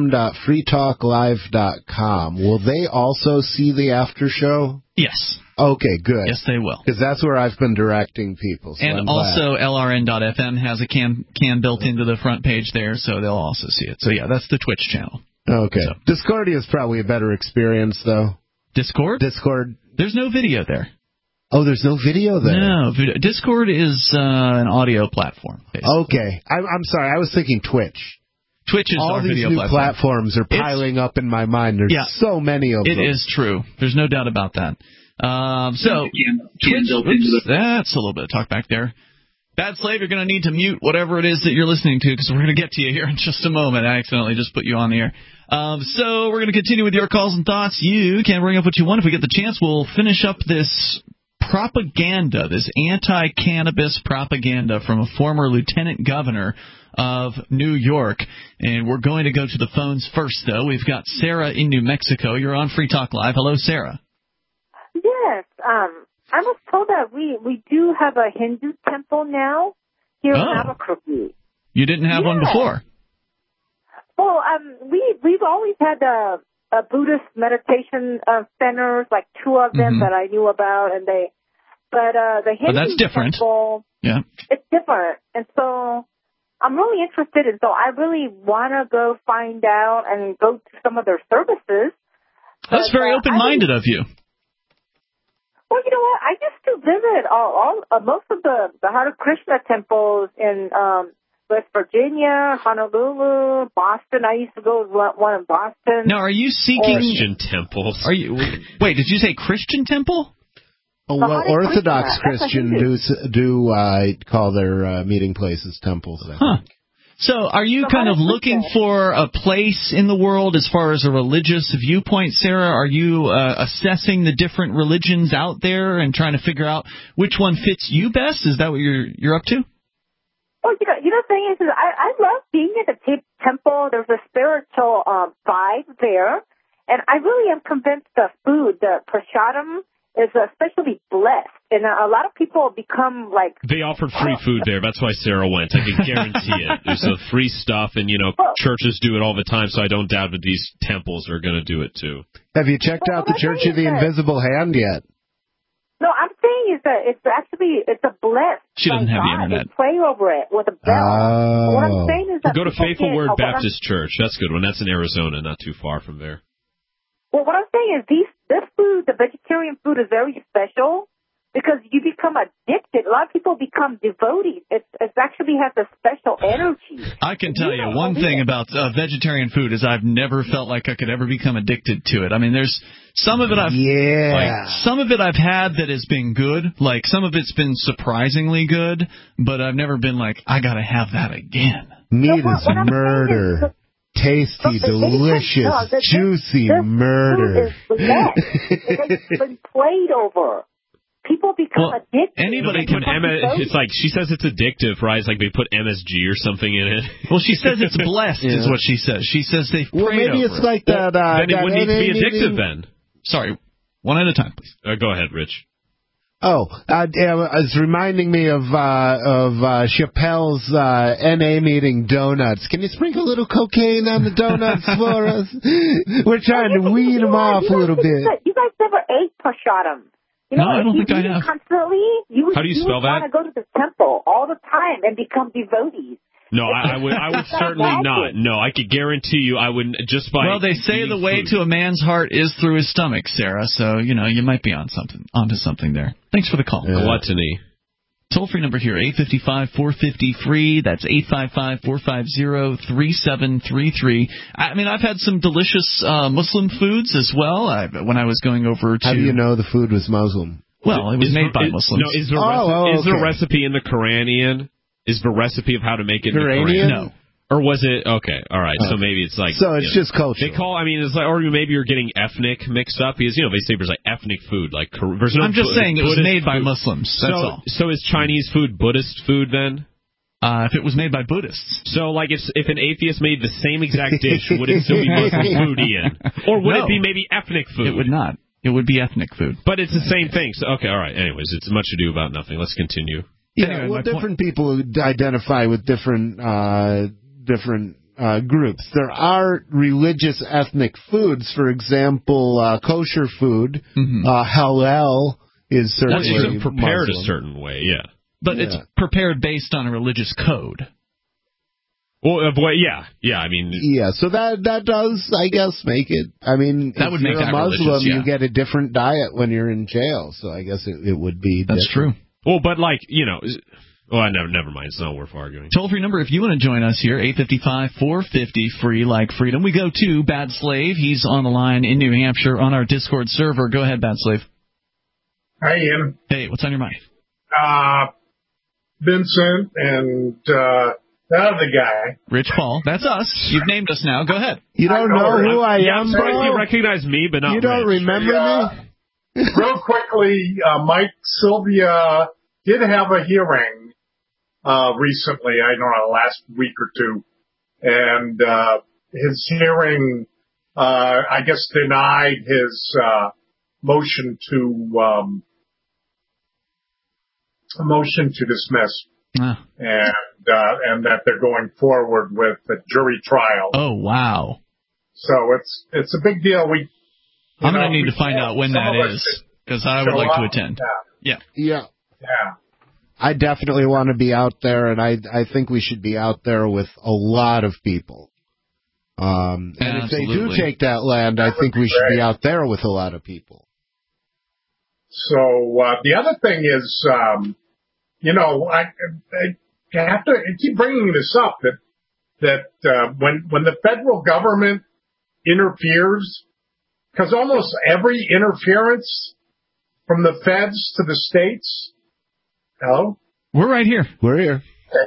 cam.freetalklive.com? Will they also see the after show? Yes. Okay, good. Yes, they will. Because that's where I've been directing people. So and also, LRN.FM has a cam built into the front page there, so they'll also see it. So, yeah, that's the Twitch channel. Okay. So. Discordia is probably a better experience, though. Discord? There's no video there. Oh, there's no video there? No. Discord is an audio platform, basically. Okay. I'm sorry. I was thinking Twitch. Twitch is our video platform. All these new platforms are piling up in my mind. There's so many of them. It is true. There's no doubt about that. So, Twitch, that's a little bit of talk back there. Bad Slave, you're going to need to mute whatever it is that you're listening to, because we're going to get to you here in just a moment. I accidentally just put you on the air. So we're going to continue with your calls and thoughts. You can bring up what you want. If we get the chance, we'll finish up this propaganda, this anti-cannabis propaganda from a former lieutenant governor of New York. And we're going to go to the phones first, though. We've got Sarah in New Mexico. You're on Free Talk Live. Hello, Sarah. Yes. I was told that we do have a Hindu temple now here in Albuquerque. You didn't have one before? Well, we've always had a Buddhist meditation centers, like two of them that I knew about, and the Hindu that's different. temple, it's different, and so I'm really interested, and so I really want to go find out and go to some of their services. That's very open-minded of you. Well, you know what? I used to visit most of the Hare Krishna temples in West Virginia, Honolulu, Boston. I used to go to one in Boston. Now, are you seeking Christian temples? Are you? Wait, did you say Christian temple? Oh, well, Orthodox Christians do call their meeting places temples, I think. So are you kind of looking for a place in the world as far as a religious viewpoint, Sarah? Are you assessing the different religions out there and trying to figure out which one fits you best? Is that what you're up to? Well, you know, the thing is I love being at the temple. There's a spiritual vibe there. And I really am convinced the food, the prasadam, is especially blessed. And a lot of people become like... They offered free food there. That's why Sarah went. I can guarantee it. There's some free stuff, and, churches do it all the time, so I don't doubt that these temples are going to do it, too. Have you checked out the Church of the Invisible Hand yet? No, I'm saying is that it's a blessed. She doesn't have the internet. They pray over it with a bell. What I'm saying is that... Go to Faithful Word Baptist Church. That's a good one. That's in Arizona, not too far from there. Well, what I'm saying is this food, the vegetarian food, is very special because you become addicted. A lot of people become devotees. It actually has a special energy. I can tell you one thing about vegetarian food is I've never felt like I could ever become addicted to it. I mean, there's some of it some of it I've had that has been good. Like some of it's been surprisingly good, but I've never been like, I got to have that again. Meat is murder. Tasty, delicious, juicy murder. It's been played over. People become addicted. Anybody can. It's like she says it's addictive, right? It's like they put MSG or something in it. Well, she says it's blessed, is what she says. She says they've prayed over it. Maybe it's like that. Then it wouldn't need to be addictive. Then. Sorry, one at a time, please. Go ahead, Rich. Oh, it's reminding me of Chappelle's NA meeting donuts. Can you sprinkle a little cocaine on the donuts for us? We're trying to wean them off a little bit. You guys never ate prasadam. No, I don't think I have. Constantly, how do you spell that? You want to go to the temple all the time and become devotees. No, I would certainly not. No, I could guarantee you I wouldn't just by. Well, they say the way to a man's heart is through his stomach, Sarah. So, you might be onto something there. Thanks for the call. Gluttony. Toll-free number here, 855-450-FREE. That's 855-450-3733. I mean, I've had some delicious Muslim foods as well. When I was going over to... How do you know the food was Muslim? Well, it was made by Muslims. No, is there a recipe in the Quran, Ian? Is the recipe of how to make it in the Quran? No. Or was it okay? All right, so maybe it's like just culture. They call. I mean, it's like, or maybe you're getting ethnic mixed up because they say there's like ethnic food, like there's no. I'm just saying it was made by Muslims. That's all. So is Chinese food Buddhist food then? If it was made by Buddhists. So, like, if an atheist made the same exact dish, would it still be Muslim food, Ian? Or would it be maybe ethnic food? It would not. It would be ethnic food. But it's the same thing. So, okay, all right. Anyways, it's much ado about nothing. Let's continue. Yeah, well, different people identify with different groups. There are religious ethnic foods. For example, kosher food, halal is certainly prepared Muslim. a certain way, yeah. But it's prepared based on a religious code. Well, yeah. I mean, so that does, I guess, make it. I mean, that would if make you're a Muslim, you get a different diet when you're in jail. So I guess it would be. That's different. true. Well, but never mind. It's not worth arguing. Toll-free number if you want to join us here, 855-450-FREE like freedom. We go to Bad Slave. He's on the line in New Hampshire on our Discord server. Go ahead, Bad Slave. Hi, Ian. Hey, what's on your mind? Vincent and the other guy. Rich Paul. That's us. You've named us now. Go ahead. You don't know who I am, I'm sorry you recognize me, but not You don't Rich. remember me? Real quickly, Mike Sylvia did have a hearing recently, I don't know, last week or two. And his hearing, I guess, denied his motion to dismiss. And that they're going forward with the jury trial. Oh, wow. So it's a big deal. I'm going to need to find out when that is, because I would like to attend. Yeah. I definitely want to be out there, and I think we should be out there with a lot of people. And if they do take that land, I think we should be out there with a lot of people. So the other thing is, have to keep bringing this up that when the federal government interferes, because almost every interference from the feds to the states, hello? We're right here. We're here.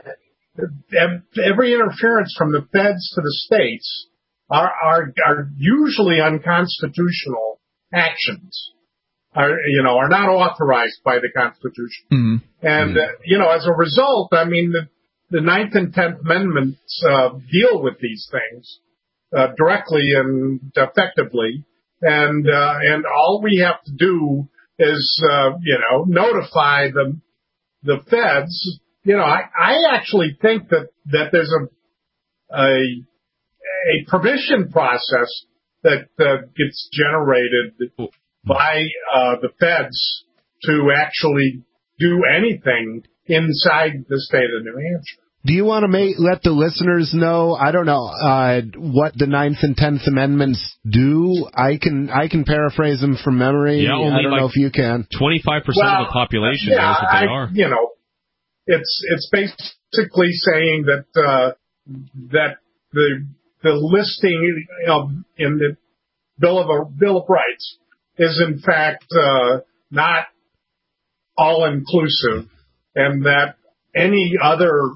Every interference from the feds to the states are usually unconstitutional actions. Are not authorized by the Constitution. Mm-hmm. And, as a result, I mean, the 9th and 10th Amendments deal with these things directly and effectively. And all we have to do is, notify the feds. I actually think that there's a permission process that gets generated by the feds to actually do anything inside the state of New Hampshire. Do you want to let the listeners know, I don't know, what the 9th and 10th Amendments do? I can paraphrase them from memory. Yeah, I don't know if you can. 25% of the population knows what they are. It's basically saying that the listing in the Bill of Rights is in fact not all inclusive, and that any other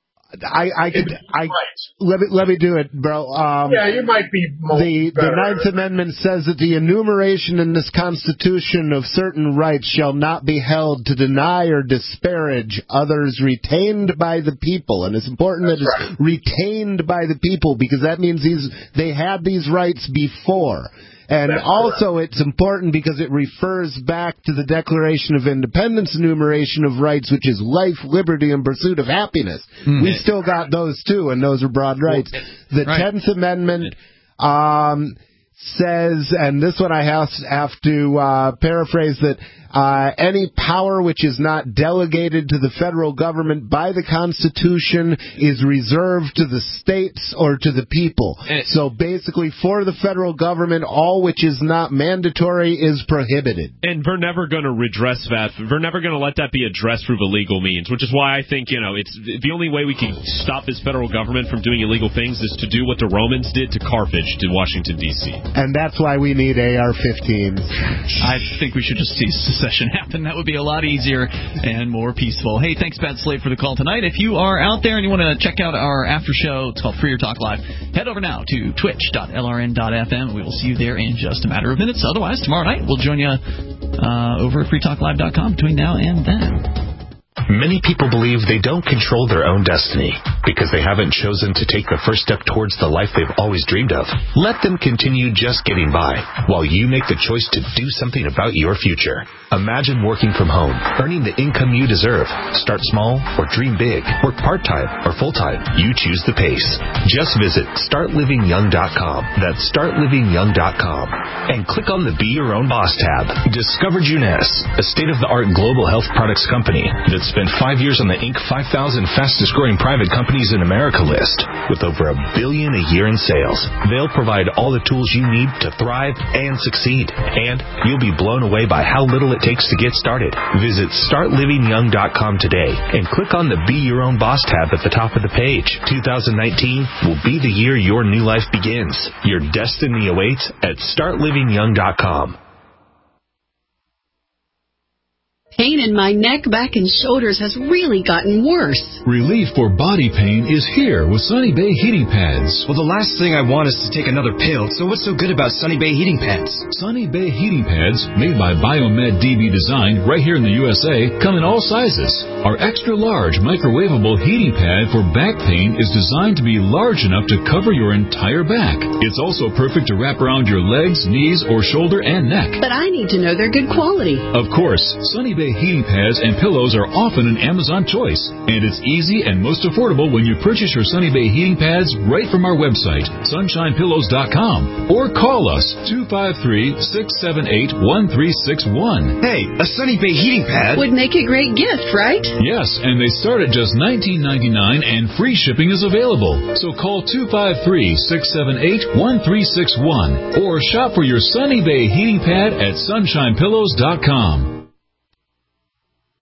let me do it, bro. You might be the 9th Amendment says that the enumeration in this Constitution of certain rights shall not be held to deny or disparage others retained by the people. And it's important that it's retained by the people, because that means they had these rights before. And also it's important because it refers back to the Declaration of Independence enumeration of rights, which is life, liberty, and pursuit of happiness. Mm-hmm. We still got those too, and those are broad rights. The 10th Amendment says, and this one I have to paraphrase, that any power which is not delegated to the federal government by the Constitution is reserved to the states or to the people. So basically, for the federal government, all which is not mandatory is prohibited. And we're never going to redress that. We're never going to let that be addressed through the legal means, which is why I think, it's the only way we can stop this federal government from doing illegal things is to do what the Romans did to Carthage, to Washington, D.C. And that's why we need AR-15s. I think we should just see secession happen. That would be a lot easier and more peaceful. Hey, thanks, Pat Slade, for the call tonight. If you are out there and you want to check out our after show, it's called Freer Talk Live, head over now to twitch.lrn.fm. We will see you there in just a matter of minutes. Otherwise, tomorrow night, we'll join you over at freetalklive.com between now and then. Many people believe they don't control their own destiny because they haven't chosen to take the first step towards the life they've always dreamed of. Let them continue just getting by while you make the choice to do something about your future. Imagine working from home, earning the income you deserve. Start small or dream big. Work part-time or full-time. You choose the pace. Just visit startlivingyoung.com. That's startlivingyoung.com. And click on the Be Your Own Boss tab. Discover Juness, a state-of-the-art global health products company that spent 5 years on the Inc. 5,000 fastest-growing private companies in America list, with over $1 billion a year in sales. They'll provide all the tools you need to thrive and succeed, and you'll be blown away by how little it takes to get started. Visit startlivingyoung.com today and click on the Be Your Own Boss tab at the top of the page. 2019 will be the year your new life begins. Your destiny awaits at startlivingyoung.com. Pain in my neck, back, and shoulders has really gotten worse. Relief for body pain is here with Sunny Bay Heating Pads. Well, the last thing I want is to take another pill, so what's so good about Sunny Bay Heating Pads? Sunny Bay Heating Pads, made by Biomed DB Design right here in the USA, come in all sizes. Our extra-large microwavable heating pad for back pain is designed to be large enough to cover your entire back. It's also perfect to wrap around your legs, knees, or shoulder and neck. But I need to know they're good quality. Of course, Sunny Bay heating pads and pillows are often an Amazon choice, and it's easy and most affordable when you purchase your Sunny Bay heating pads right from our website, sunshinepillows.com, or call us 253-678-1361. Hey, a Sunny Bay heating pad would make a great gift, right? Yes, and they start at just $19.99 and free shipping is available. So call 253-678-1361 or shop for your Sunny Bay heating pad at sunshinepillows.com.